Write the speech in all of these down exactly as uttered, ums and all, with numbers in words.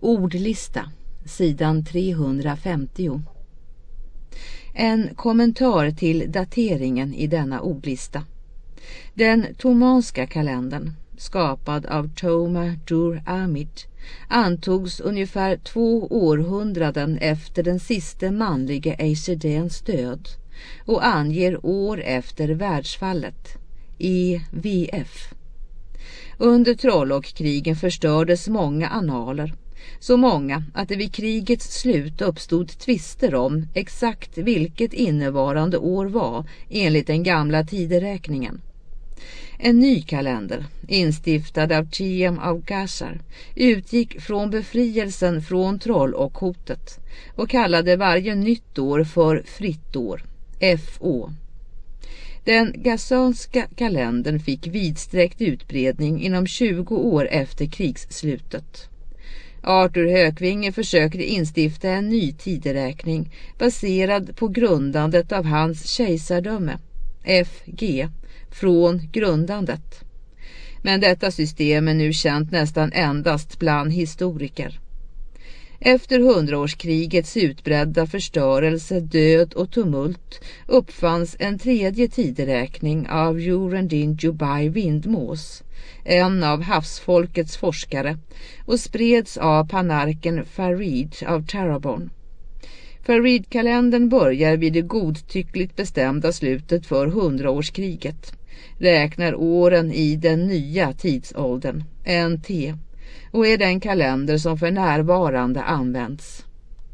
Ordlista, sidan trehundrafemtio. En kommentar till dateringen i denna ordlista. Den tomanska kalendern, skapad av Toma Dur Amid, antogs ungefär två århundraden efter den sista manliga Eissedens död och anger år efter världsfallet, E V F. Under Trollock-krigen förstördes många annaler, så många att det vid krigets slut uppstod tvister om exakt vilket innevarande år var enligt den gamla tideräkningen. En ny kalender, instiftad av Chiam av Gashar, utgick från befrielsen från Trollock-hotet och kallade varje nytt år för fritt år, F Å. Den gassanska kalendern fick vidsträckt utbredning inom tjugo år efter krigsslutet. Arthur Hökvinge försökte instifta en ny tideräkning baserad på grundandet av hans kejsardöme, F G, från grundandet. Men detta system är nu känt nästan endast bland historiker. Efter hundraårskrigets utbredda förstörelse, död och tumult uppfanns en tredje tideräkning av Jurendin Jubai Vindmås, en av havsfolkets forskare, och spreds av panarken Farid av Tarabon. Farid-kalendern börjar vid det godtyckligt bestämda slutet för hundraårskriget, räknar åren i den nya tidsåldern, N T, och är den kalender som för närvarande används.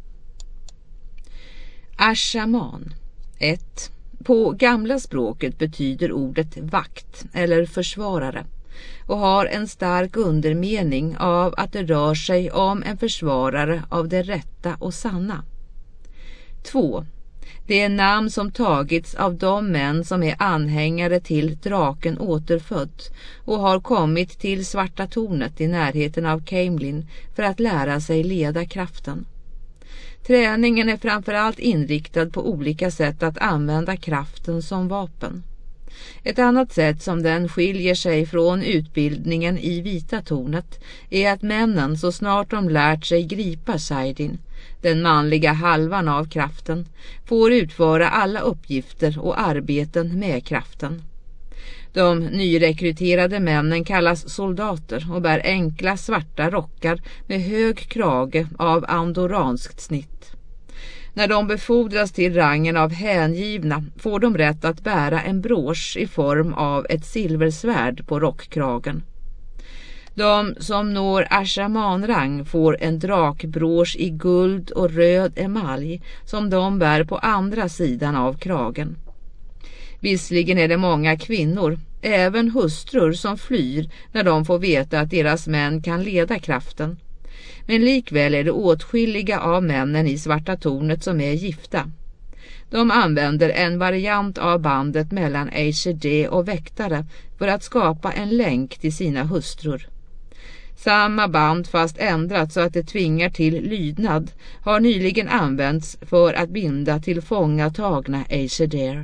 Ashaman. ett. På gamla språket betyder ordet vakt eller försvarare och har en stark undermening av att det rör sig om en försvarare av det rätta och sanna. två. Det är namn som tagits av de män som är anhängare till draken återfödd och har kommit till Svarta tornet i närheten av Caemlyn för att lära sig leda kraften. Träningen är framförallt inriktad på olika sätt att använda kraften som vapen. Ett annat sätt som den skiljer sig från utbildningen i Vita tornet är att männen så snart de lärt sig gripa Saidin, den manliga halvan av kraften, får utföra alla uppgifter och arbeten med kraften. De nyrekryterade männen kallas soldater och bär enkla svarta rockar med hög krage av andoranskt snitt. När de befordras till rangen av hängivna får de rätt att bära en brosch i form av ett silversvärd på rockkragen. De som når ashamanrang får en drakbrosch i guld och röd emalj som de bär på andra sidan av kragen. Visserligen är det många kvinnor, även hustrur, som flyr när de får veta att deras män kan leda kraften. Men likväl är det åtskilliga av männen i Svarta tornet som är gifta. De använder en variant av bandet mellan Eishede och väktare för att skapa en länk till sina hustrur. Samma band, fast ändrat så att det tvingar till lydnad, har nyligen använts för att binda till fångatagna Eisheder.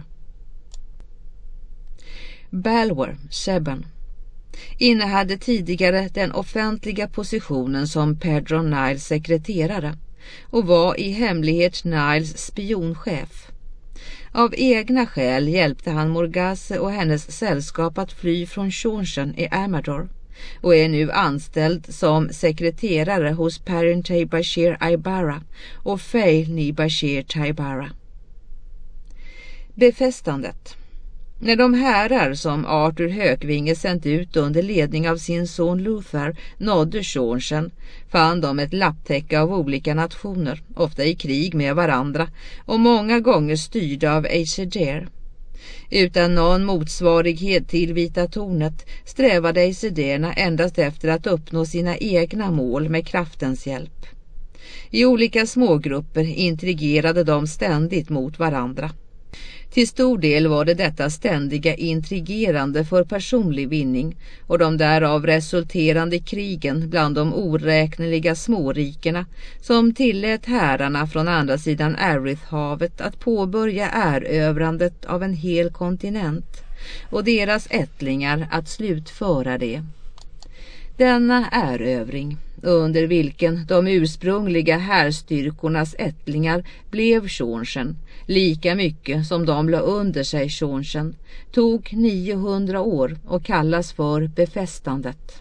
Balwer, Sheben, innehade tidigare den offentliga positionen som Pedro Niles sekreterare och var i hemlighet Niles spionchef. Av egna skäl hjälpte han Morgase och hennes sällskap att fly från Shonshen i Amador och är nu anställd som sekreterare hos Parentay Bashir Aybara och Fail Ni Bashir Taybara. Befästandet. När de härar som Arthur Hökvinge sänt ut under ledning av sin son Luther nådde Shonshen fann de ett lapptäcke av olika nationer, ofta i krig med varandra och många gånger styrda av Eisheder. Utan någon motsvarighet till Vita tornet strävade Eishederna endast efter att uppnå sina egna mål med kraftens hjälp. I olika smågrupper intrigerade de ständigt mot varandra. Till stor del var det detta ständiga intrigerande för personlig vinning och de därav resulterande krigen bland de oräkneliga smårikerna som tillät härarna från andra sidan Arith-havet att påbörja erövrandet av en hel kontinent och deras ättlingar att slutföra det. Denna erövring, under vilken de ursprungliga härstyrkornas ättlingar blev Seanchan, lika mycket som de la under sig Seanchan, tog niohundra år och kallas för befästandet.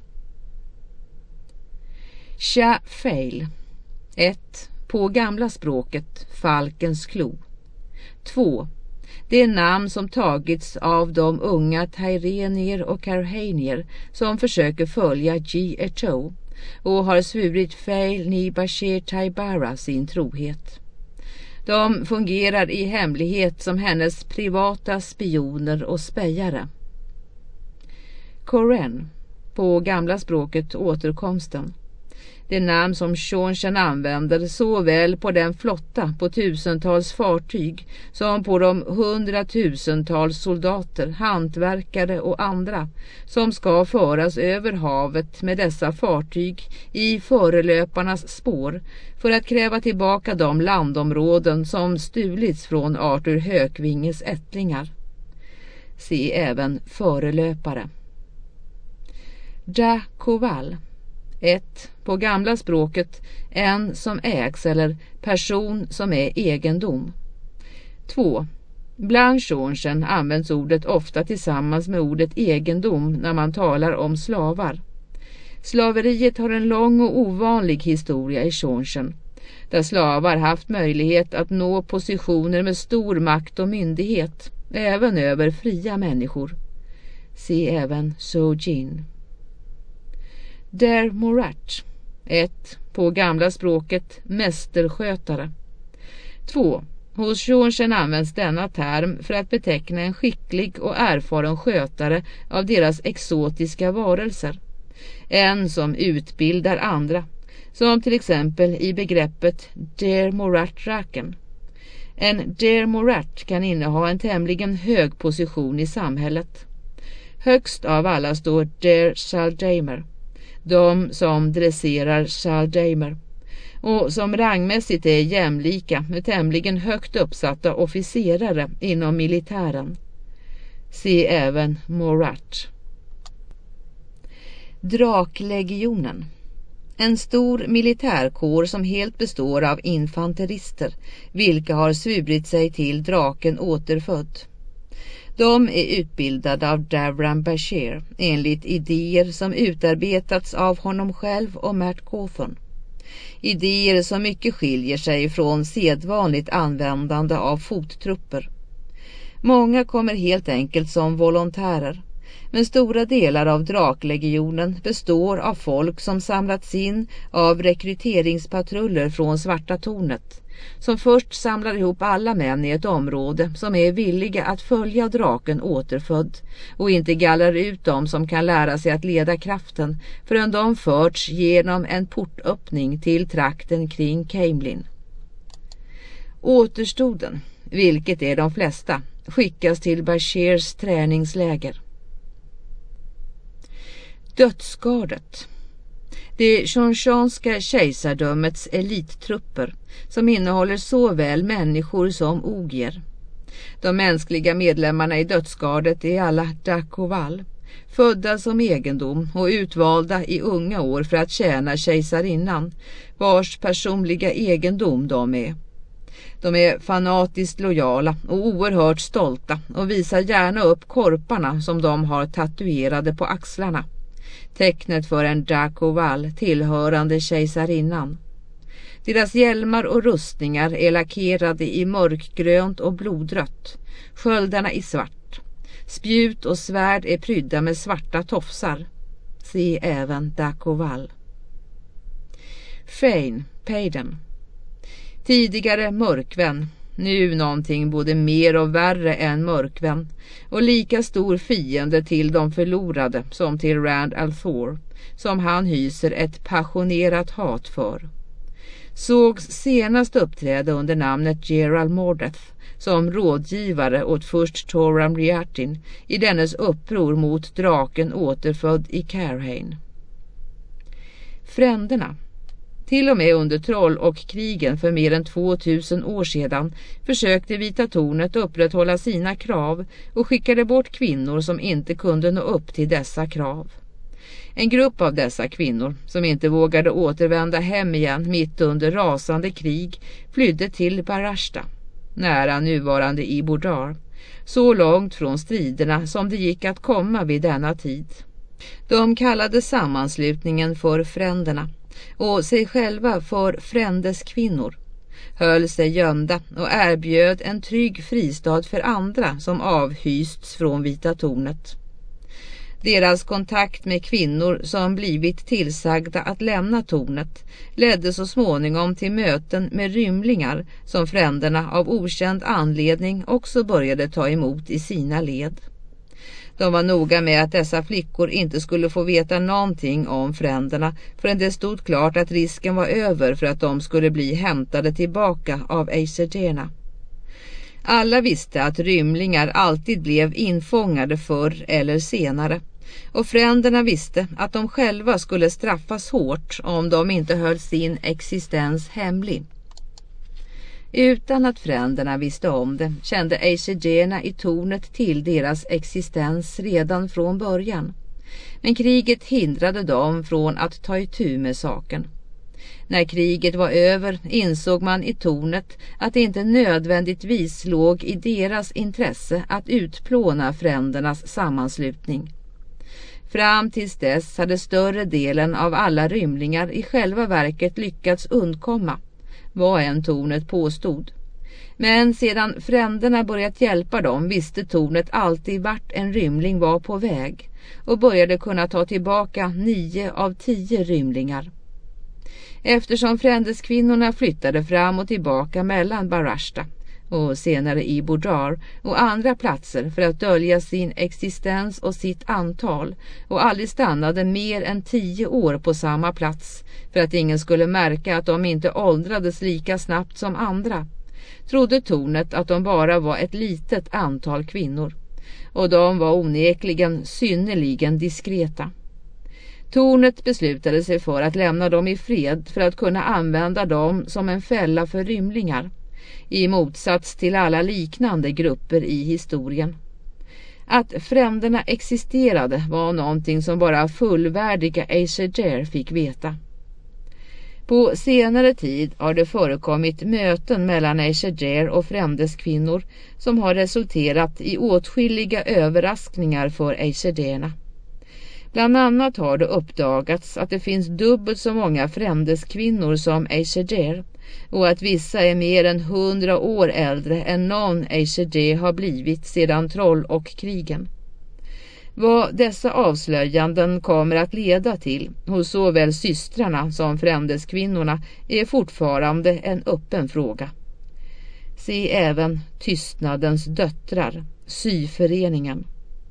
Sha'Fail. ett. På gamla språket falkens klo. två. Det namn som tagits av de unga Tyrenier och Carhanier som försöker följa Ji-Echo och har svurit Fail ni Bashir Taibara sin trohet. De fungerar i hemlighet som hennes privata spioner och spejare. Koren, på gamla språket återkomsten. Det namn som Seanchan använder såväl på den flotta på tusentals fartyg som på de hundratusentals soldater, hantverkare och andra som ska föras över havet med dessa fartyg i förelöparnas spår för att kräva tillbaka de landområden som stulits från Arthur Hökvinges ättlingar. Se även förelöpare. Dakoval. ett. På gamla språket en som ägs eller person som är egendom. två. Bland Seanchan används ordet ofta tillsammans med ordet egendom när man talar om slavar. Slaveriet har en lång och ovanlig historia i Seanchan, där slavar haft möjlighet att nå positioner med stor makt och myndighet, även över fria människor. Se även Sojin. Der Morat. ett. På gamla språket mästerskötare. två. Hos Seanchan används denna term för att beteckna en skicklig och erfaren skötare av deras exotiska varelser. En som utbildar andra, som till exempel i begreppet Der Morat Raken. En Der Morat kan inneha en tämligen hög position i samhället. Högst av alla står Der Saldamer, de som dresserar Saldamer, och som rangmässigt är jämlika med tämligen högt uppsatta officerare inom militären. Se även Morat. Draklegionen. En stor militärkår som helt består av infanterister, vilka har svurit sig till draken återfödd. De är utbildade av Davram Bashir enligt idéer som utarbetats av honom själv och Matt Cawthon. Idéer som mycket skiljer sig från sedvanligt användande av fottrupper. Många kommer helt enkelt som volontärer, men stora delar av draklegionen består av folk som samlats in av rekryteringspatruller från Svarta tornet, som först samlar ihop alla män i ett område som är villiga att följa draken återfödd och inte gallrar ut dem som kan lära sig att leda kraften förrän de förts genom en portöppning till trakten kring Caemlyn. Återstoden, vilket är de flesta, skickas till Bashirs träningsläger. Dödsgardet. Det Seanchanska kejsardömets elittrupper som innehåller såväl människor som ogier. De mänskliga medlemmarna i dödsgardet är alla Dakoval, födda som egendom och utvalda i unga år för att tjäna kejsarinnan, vars personliga egendom de är. De är fanatiskt lojala och oerhört stolta och visar gärna upp korparna som de har tatuerade på axlarna. Tecknet för en Dakoval tillhörande kejsarinnan. Deras hjälmar och rustningar är lackerade i mörkgrönt och blodrött, sköldarna i svart. Spjut och svärd är prydda med svarta tofsar. Se även Dakoval. Fain, Paden. Tidigare mörkvän, nu någonting både mer och värre än mörkvän, och lika stor fiende till de förlorade som till Rand al'Thor, som han hyser ett passionerat hat för. Sågs senast uppträda under namnet Gerald Mordeth som rådgivare åt först Toram Riartin i dennes uppror mot draken återfödd i Carhain. Fränderna. Till och med under troll- och krigen för mer än tvåtusen år sedan försökte Vita tornet upprätthålla sina krav och skickade bort kvinnor som inte kunde nå upp till dessa krav. En grupp av dessa kvinnor som inte vågade återvända hem igen mitt under rasande krig flydde till Barashta, nära nuvarande Ibordar, så långt från striderna som det gick att komma vid denna tid. De kallade sammanslutningen för Fränderna och sig själva för Frändeskvinnor, höll sig gömda och erbjöd en trygg fristad för andra som avhysts från Vita tornet. Deras kontakt med kvinnor som blivit tillsagda att lämna tornet ledde så småningom till möten med rymlingar som Fränderna av okänd anledning också började ta emot i sina led. De var noga med att dessa flickor inte skulle få veta någonting om Fränderna förrän det stod klart att risken var över för att de skulle bli hämtade tillbaka av Eisergerna. Alla visste att rymlingar alltid blev infångade förr eller senare, och Fränderna visste att de själva skulle straffas hårt om de inte höll sin existens hemlig. Utan att Fränderna visste om det kände Eisergerna i tornet till deras existens redan från början. Men kriget hindrade dem från att ta itu med saken. När kriget var över insåg man i tornet att det inte nödvändigtvis låg i deras intresse att utplåna Frändernas sammanslutning. Fram tills dess hade större delen av alla rymlingar i själva verket lyckats undkomma, vad än tornet påstod. Men sedan Fränderna börjat hjälpa dem visste tornet alltid vart en rymling var på väg och började kunna ta tillbaka nio av tio rymlingar. Eftersom Frändeskvinnorna flyttade fram och tillbaka mellan Barashta och senare Ibordar och andra platser för att dölja sin existens och sitt antal och aldrig stannade mer än tio år på samma plats för att ingen skulle märka att de inte åldrades lika snabbt som andra, trodde tornet att de bara var ett litet antal kvinnor, och de var onekligen synnerligen diskreta. Tornet beslutade sig för att lämna dem i fred för att kunna använda dem som en fälla för rymlingar, i motsats till alla liknande grupper i historien. Att Fränderna existerade var någonting som bara fullvärdiga Eiserger fick veta. På senare tid har det förekommit möten mellan Eiserger och Frändeskvinnor som har resulterat i åtskilliga överraskningar för Eisergerna. Bland annat har det uppdagats att det finns dubbelt så många Frändeskvinnor som Eiserger och att vissa är mer än hundra år äldre än någon Eiserger har blivit sedan troll och krigen. Vad dessa avslöjanden kommer att leda till hos såväl systrarna som Frändeskvinnorna är fortfarande en öppen fråga. Se även Tystnadens döttrar, syföreningen.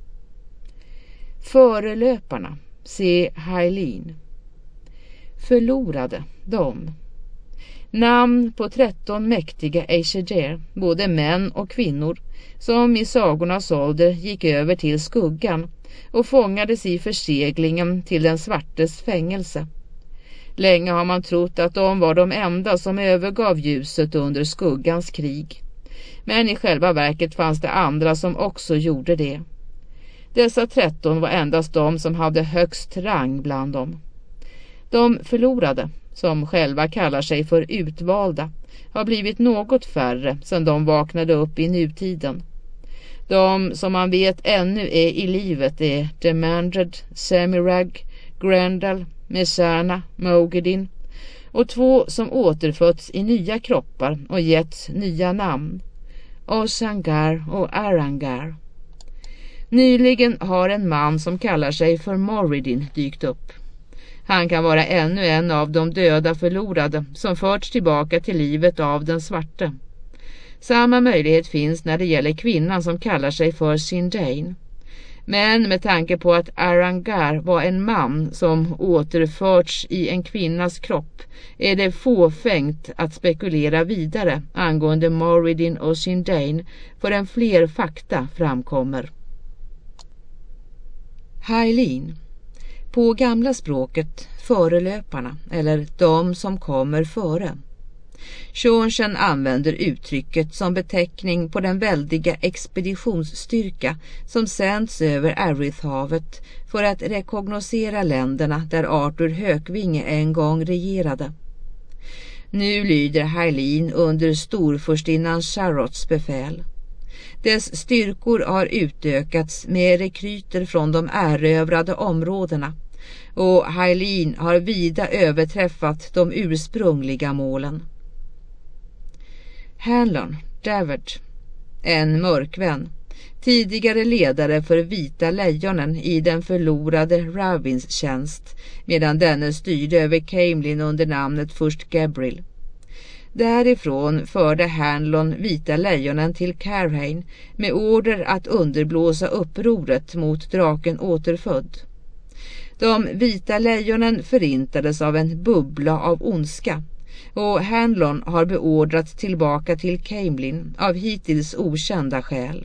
Förelöparna, se Hailin. Förlorade, de. Namn på tretton mäktiga Eiserger, både män och kvinnor, som i sagornas ålder gick över till skuggan och fångades i förseglingen till den svartes fängelse. Länge har man trott att de var de enda som övergav ljuset under skuggans krig. Men i själva verket fanns det andra som också gjorde det. Dessa tretton var endast de som hade högst rang bland dem. De förlorade, som själva kallar sig för utvalda, har blivit något färre sedan de vaknade upp i nutiden. De som man vet ännu är i livet är Demandred, Semirag, Grendel, Messana, Mogedin och två som återfötts i nya kroppar och getts nya namn, Osangar och Arangar. Nyligen har en man som kallar sig för Moridin dykt upp. Han kan vara ännu en av de döda förlorade som förts tillbaka till livet av den svarte. Samma möjlighet finns när det gäller kvinnan som kallar sig för Sindain. Men med tanke på att Arangar var en man som återförts i en kvinnas kropp är det fåfängt att spekulera vidare angående Moridin och Sindain förrän fler fakta framkommer. Hailin. På gamla språket förelöparna eller de som kommer före. Seanchan använder uttrycket som beteckning på den väldiga expeditionsstyrka som sänds över Arithhavet för att rekognosera länderna där Arthur Hökvinge en gång regerade. Nu lyder Hylene under storfurstinnan Charlottes befäl. Dess styrkor har utökats med rekryter från de erövrade områdena, och Hylene har vida överträffat de ursprungliga målen. Hanlon, David, en mörkvän, tidigare ledare för Vita lejonen i den förlorade Ravins tjänst, medan denne styrde över Caemlyn under namnet först Gabriel. Därifrån förde Hanlon Vita lejonen till Carhain med order att underblåsa upproret mot draken återfödd. De Vita lejonen förintades av en bubbla av ondska, och Hanlon har beordrats tillbaka till Caemlyn av hittills okända skäl.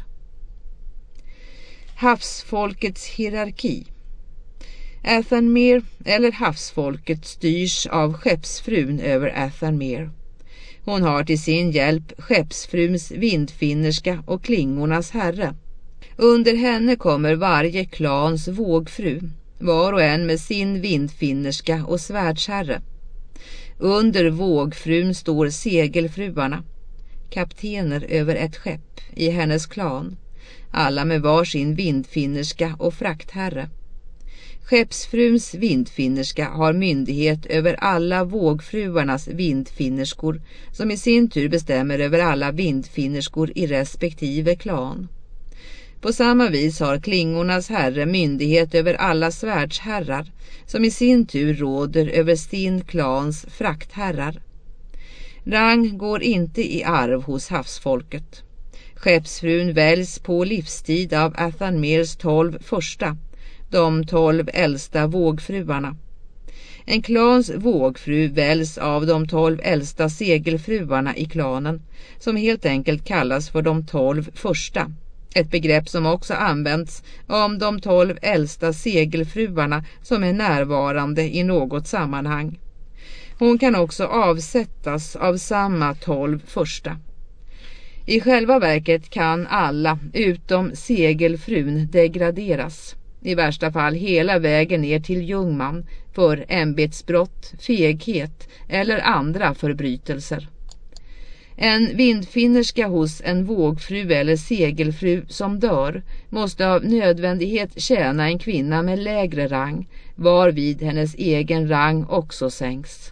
Havsfolkets hierarki. Athenmere, eller havsfolket, styrs av skeppsfrun över Athenmere. Hon har till sin hjälp skeppsfruns vindfinnerska och klingornas herre. Under henne kommer varje klans vågfru, var och en med sin vindfinnerska och svärdsherre. Under vågfrun står segelfruarna, kaptener över ett skepp i hennes klan, alla med var sin vindfinnerska och fraktherre. Skeppsfruns vindfinnerska har myndighet över alla vågfruarnas vindfinnerskor, som i sin tur bestämmer över alla vindfinnerskor i respektive klan. På samma vis har klingornas herre myndighet över alla svärdsherrar, som i sin tur råder över sin klans fraktherrar. Rang går inte i arv hos havsfolket. Skeppsfrun väljs på livstid av Athenmeres tolv första, de tolv äldsta vågfruarna. En klans vågfru väljs av de tolv äldsta segelfruarna i klanen, som helt enkelt kallas för de tolv första. Ett begrepp som också används om de tolv äldsta segelfruarna som är närvarande i något sammanhang. Hon kan också avsättas av samma tolv första. I själva verket kan alla utom segelfrun degraderas, i värsta fall hela vägen ner till jungman, för ämbetsbrott, feghet eller andra förbrytelser. En vindfinnerska hos en vågfru eller segelfru som dör måste av nödvändighet tjäna en kvinna med lägre rang, varvid hennes egen rang också sänks.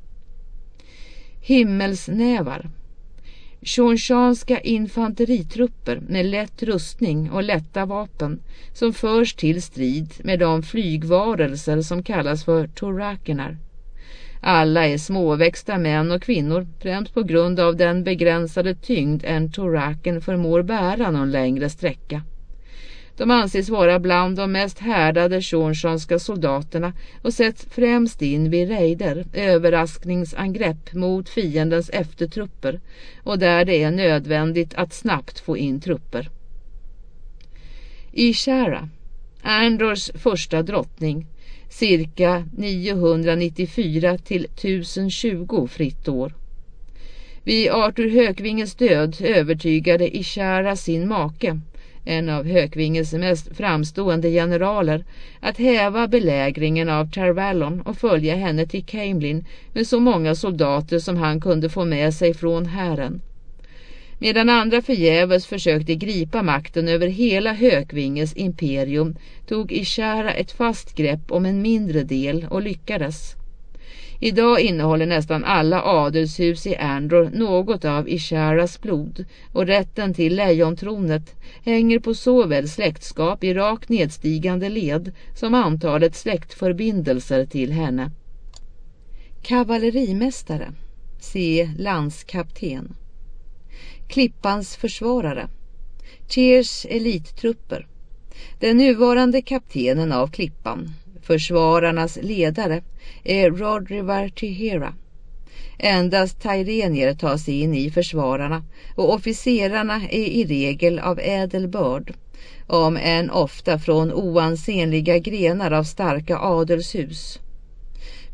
Himmelsnävar. Seanchanska infanteritrupper med lätt rustning och lätta vapen som förs till strid med de flygvarelser som kallas för torakenar. Alla är småväxta män och kvinnor, främst på grund av den begränsade tyngd en toraken förmår bära någon längre sträcka. De anses vara bland de mest härdade seanchanska soldaterna och sätts främst in vid raider, överraskningsangrepp mot fiendens eftertrupper, och där det är nödvändigt att snabbt få in trupper. Ishara, Andors första drottning, cirka niohundranittiofyra till tusen tjugo fritt år. Vid Arthur Hökvinges död övertygade Ishara sin make, en av Hökvinges mest framstående generaler, att häva belägringen av Tarvalon och följa henne till Caemlyn med så många soldater som han kunde få med sig från hären. Medan andra förgäves försökte gripa makten över hela Hökvinges imperium, tog Ishara ett fast grepp om en mindre del och lyckades. Idag innehåller nästan alla adelshus i Andor något av Isharas blod, och rätten till lejontronet hänger på såväl släktskap i rakt nedstigande led som antalet släktförbindelser till henne. Kavallerimästare, se landskapten. Klippans försvarare, Tyrs elittrupper. Den nuvarande kaptenen av Klippan, försvararnas ledare, är Rodrivar Tihera. Endast Tyrenier tar sig in i försvararna, och officerarna är i regel av ädel börd, om än ofta från oansenliga grenar av starka adelshus.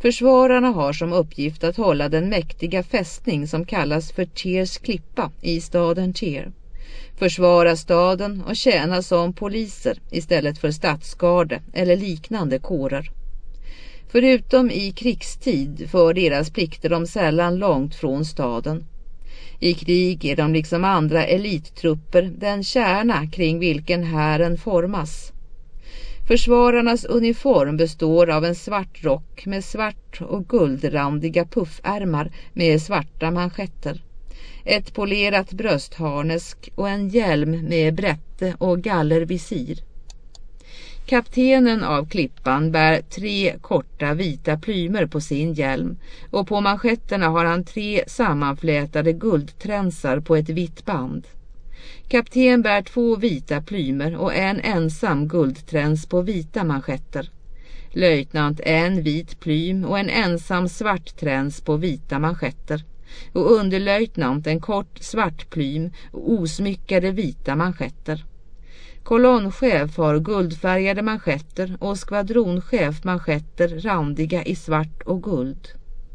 Försvararna har som uppgift att hålla den mäktiga fästning som kallas för Tyrs klippa i staden Tyr. Försvara staden och tjäna som poliser istället för stadsgarde eller liknande kårer. Förutom i krigstid för deras plikter de sällan långt från staden. I krig är de liksom andra elittrupper den kärna kring vilken hären formas. Försvararnas uniform består av en svart rock med svart och guldrandiga puffärmar med svarta manschetter, ett polerat bröstharnesk och en hjälm med brätte och gallervisir. Kaptenen av klippan bär tre korta vita plymer på sin hjälm och på manschetterna har han tre sammanflätade guldtränsar på ett vitt band. Kapten bär två vita plymer och en ensam guldträns på vita manschetter. Löjtnant en vit plym och en ensam svart träns på vita manschetter. Och underlöjtnant en kort svart plym och osmyckade vita manschetter. Kolonnchef har guldfärgade manschetter och skvadronchef manschetter randiga i svart och guld.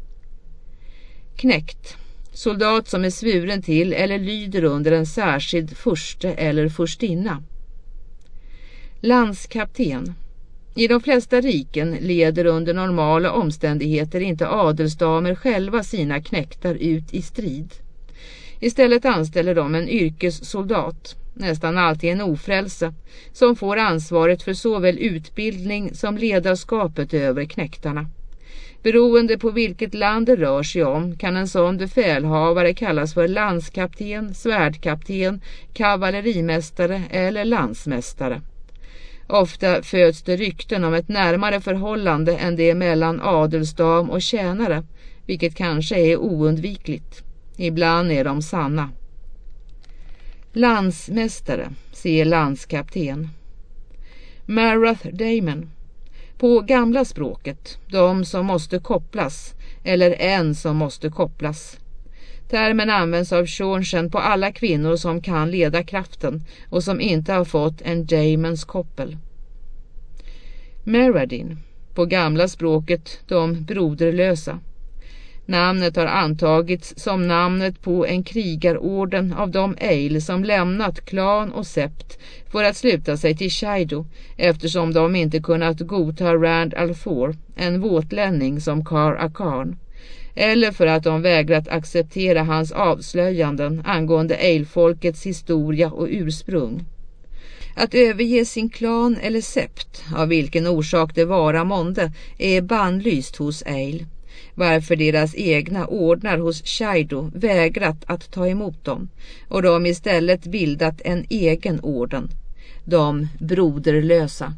Knekt. Soldat som är svuren till eller lyder under en särskild furste eller furstinna. Landskapten. I de flesta riken leder under normala omständigheter inte adelsdamer själva sina knektar ut i strid. Istället anställer de en yrkessoldat, nästan alltid en ofrälse, som får ansvaret för såväl utbildning som ledarskapet över knektarna. Beroende på vilket land det rör sig om kan en sån befälhavare kallas för landskapten, svärdkapten, kavallerimästare eller landsmästare. Ofta föds det rykten om ett närmare förhållande än det mellan adelsdam och tjänare, vilket kanske är oundvikligt. Ibland är de sanna. Landsmästare, se landskapten. Marath Daemon. På gamla språket, de som måste kopplas, eller en som måste kopplas. Termen används av Shornshen på alla kvinnor som kan leda kraften och som inte har fått en Daemons koppel. Meradin. På gamla språket, de broderlösa. Namnet har antagits som namnet på en krigarorden av de Eil som lämnat klan och sept för att sluta sig till Shaido, eftersom de inte kunnat godta Rand al'Thor, en våtlänning som Kar Akan, eller för att de vägrat acceptera hans avslöjanden angående Eil-folkets historia och ursprung. Att överge sin klan eller sept, av vilken orsak det vara månde, är bannlyst hos Eil, varför deras egna ordnar hos Shaido vägrat att ta emot dem och de istället bildat en egen orden, de broderlösa.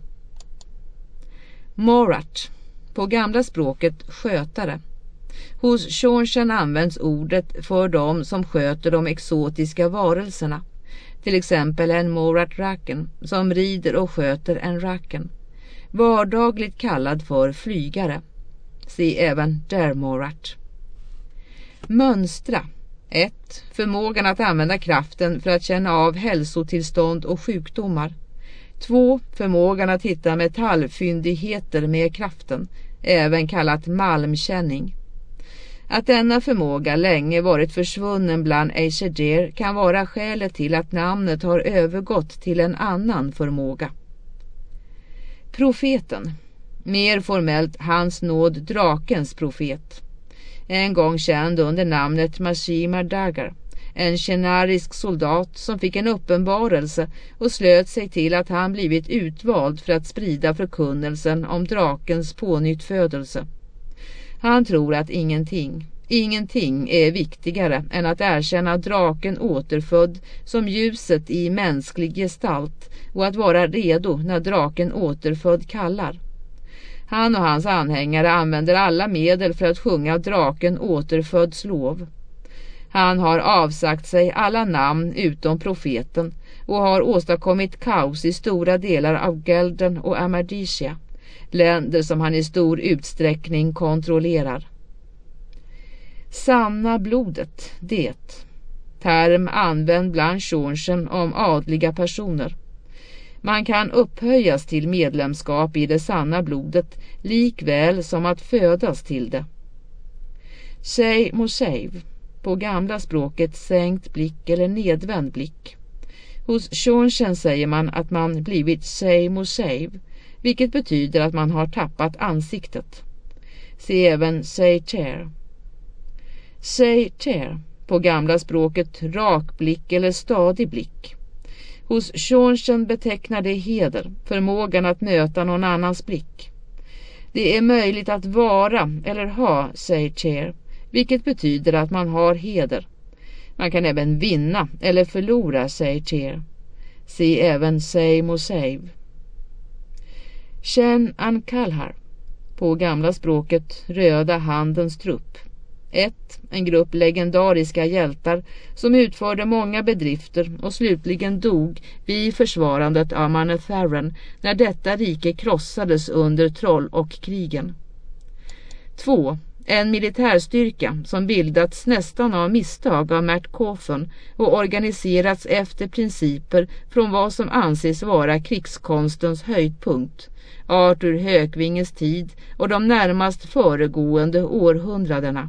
Morat, på gamla språket skötare. Hos Shornshen används ordet för dem som sköter de exotiska varelserna, till exempel en Morat Raken som rider och sköter en Raken, vardagligt kallad för flygare. Se även Dermorat. Mönstra. ett. Förmågan att använda kraften för att känna av hälsotillstånd och sjukdomar. två. Förmågan att hitta metallfyndigheter med kraften, även kallat malmkänning. Att denna förmåga länge varit försvunnen bland Aesir kan vara skälet till att namnet har övergått till en annan förmåga. Profeten. Mer formellt hans nåd drakens profet. En gång känd under namnet Mashimar Dagar, en kenarisk soldat som fick en uppenbarelse och slöt sig till att han blivit utvald för att sprida förkunnelsen om drakens pånyttfödelse. Han tror att ingenting, ingenting är viktigare än att erkänna draken återfödd som ljuset i mänsklig gestalt och att vara redo när draken återfödd kallar. Han och hans anhängare använder alla medel för att sjunga draken återfödds lov. Han har avsagt sig alla namn utom profeten och har åstadkommit kaos i stora delar av Gelden och Amadisia, länder som han i stor utsträckning kontrollerar. Sanna blodet, det. Term använd bland Shornshen om adliga personer. Man kan upphöjas till medlemskap i det sanna blodet likväl som att födas till det. Sei Mosaiv, på gamla språket sänkt blick eller nedvänd blick. Hos Shonshen säger man att man blivit Sei Mosaiv, vilket betyder att man har tappat ansiktet. Se även Sei Chair. Sei Chair, på gamla språket rak blick eller stadig blick. Hos Shonshen betecknar det heder, förmågan att möta någon annans blick. Det är möjligt att vara eller ha Sei Chair, vilket betyder att man har heder. Man kan även vinna eller förlora Sei Chair. Se även Sei Mosaiv. Shen Ankalhar, på gamla språket röda handens trupp. ett. En grupp legendariska hjältar som utförde många bedrifter och slutligen dog vid försvarandet av Manetheren när detta rike krossades under troll och krigen. två. En militärstyrka som bildats nästan av misstag av Mert Kothon och organiserats efter principer från vad som anses vara krigskonstens höjdpunkt, Arthur Hökvinges tid och de närmast föregående århundradena.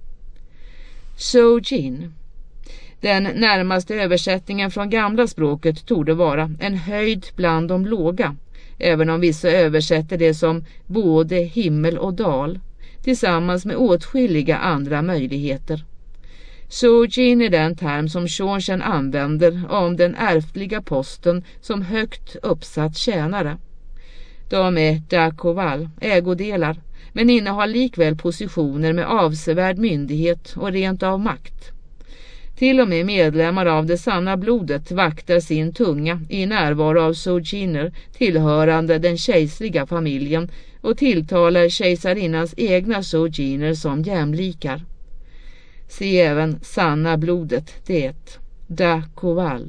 Sojin. Den närmaste översättningen från gamla språket torde vara en höjd bland de låga, även om vissa översätter det som både himmel och dal, tillsammans med åtskilliga andra möjligheter. Sojin är den term som Shonshen använder om den ärftliga posten som högt uppsatt tjänare. De är dakoval, ägodelar, men innehar likväl positioner med avsevärd myndighet och rent av makt. Till och med medlemmar av det sanna blodet vaktar sin tunga i närvaro av sojiner tillhörande den kejsliga familjen och tilltalar kejsarinnans egna sojiner som jämlikar. Se även sanna blodet, det, dakoval.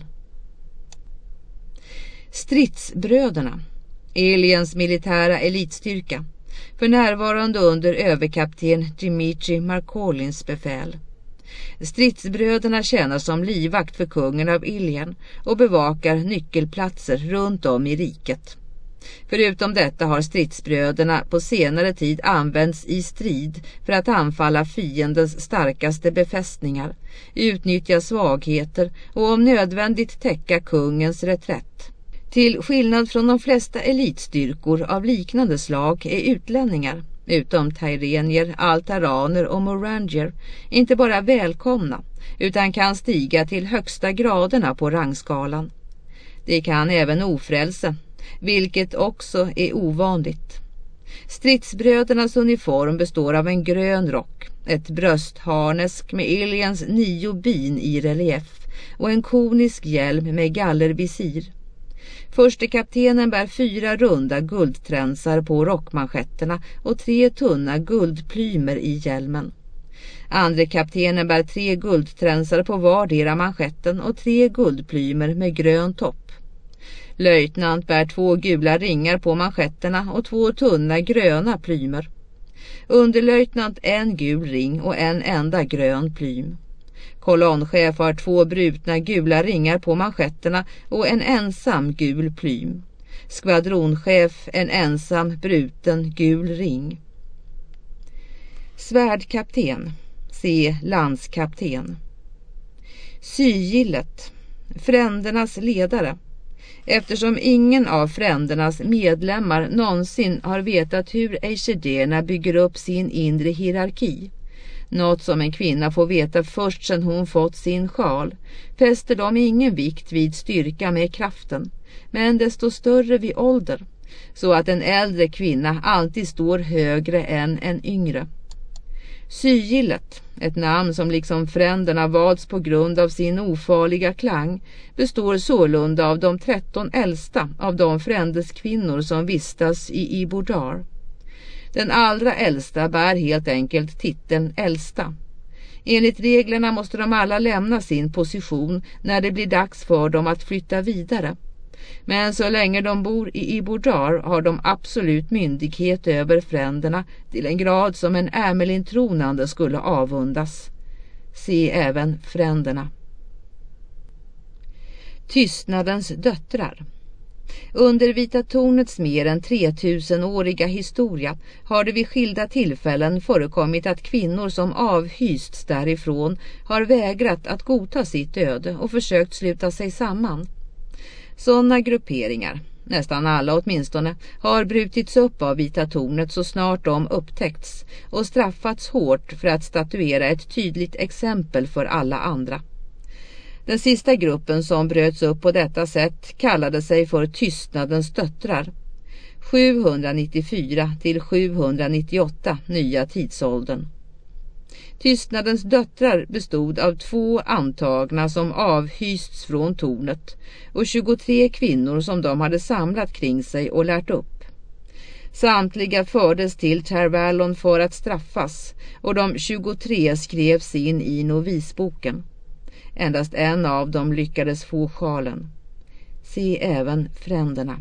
Stridsbröderna, Aliens militära elitstyrka, för närvarande under överkapten Dimitri Markolins befäl. Stridsbröderna tjänar som livvakt för kungen av Ilien och bevakar nyckelplatser runt om i riket. Förutom detta har stridsbröderna på senare tid använts i strid för att anfalla fiendens starkaste befästningar, utnyttja svagheter och om nödvändigt täcka kungens reträtt. Till skillnad från de flesta elitstyrkor av liknande slag är utlänningar, utom Tyrenier, altaraner och morangier, inte bara välkomna utan kan stiga till högsta graderna på rangskalan. Det kan även ofrälse, vilket också är ovanligt. Stridsbrödernas uniform består av en grön rock, ett bröstharnesk med Iliens nio bin i relief och en konisk hjälm med gallervisir. Förste kaptenen bär fyra runda guldtränsar på rockmanschetterna och tre tunna guldplymer i hjälmen. Andre kaptenen bär tre guldtränsar på vardera manschetten och tre guldplymer med grön topp. Löjtnant bär två gula ringar på manschetterna och två tunna gröna plymer. Underlöjtnant en gul ring och en enda grön plym. Kolonnchef har två brutna gula ringar på manschetterna och en ensam gul plym. Skvadronchef en ensam bruten gul ring. Svärdkapten, se landskapten. Sygillet, frändernas ledare. Eftersom ingen av frändernas medlemmar någonsin har vetat hur eishederna bygger upp sin inre hierarki, något som en kvinna får veta först sedan hon fått sin sjal, fäster de ingen vikt vid styrka med kraften, men desto större vid ålder, så att en äldre kvinna alltid står högre än en yngre. Sygillet, ett namn som liksom fränderna valts på grund av sin ofarliga klang, består sålunda av de tretton äldsta av de frändeskvinnor som vistas i Ibordar. Den allra äldsta bär helt enkelt titeln äldsta. Enligt reglerna måste de alla lämna sin position när det blir dags för dem att flytta vidare. Men så länge de bor i Ibordar har de absolut myndighet över fränderna till en grad som en ärmelintronande skulle avundas. Se även fränderna. Tystnadens döttrar. Under Vita tornets mer än tretusenåriga historia har det vid skilda tillfällen förekommit att kvinnor som avhysts därifrån har vägrat att godta sitt öde och försökt sluta sig samman. Sådana grupperingar, nästan alla åtminstone, har brutits upp av Vita tornet så snart de upptäckts och straffats hårt för att statuera ett tydligt exempel för alla andra. Den sista gruppen som bröts upp på detta sätt kallade sig för Tystnadens döttrar. sjuhundranittiofyra till sjuhundranittioåtta nya tidsåldern. Tystnadens döttrar bestod av två antagna som avhysts från tornet och tjugotre kvinnor som de hade samlat kring sig och lärt upp. Samtliga fördes till Tar Valon för att straffas och de tjugotre skrevs in i novisboken. Endast en av dem lyckades få sjalen. Se även Fränderna.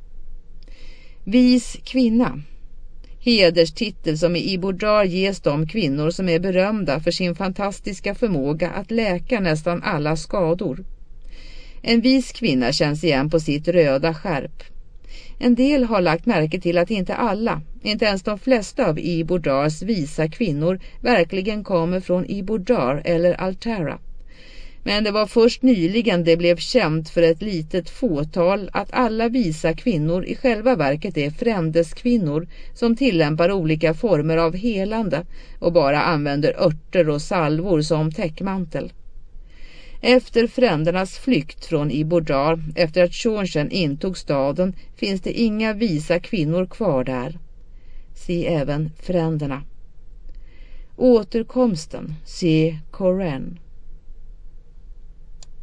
Vis kvinna. Hederstitel som i Ibordar ges de kvinnor som är berömda för sin fantastiska förmåga att läka nästan alla skador. En vis kvinna känns igen på sitt röda skärp. En del har lagt märke till att inte alla, inte ens de flesta av Ibordars visa kvinnor verkligen kommer från Ibordar eller Altara. Men det var först nyligen det blev känt för ett litet fåtal att alla visa kvinnor i själva verket är frändeskvinnor som tillämpar olika former av helande och bara använder örter och salvor som täckmantel. Efter frändernas flykt från Ibordar efter att Seanchan intog staden finns det inga visa kvinnor kvar där. Se även Fränderna. Återkomsten, se Koren.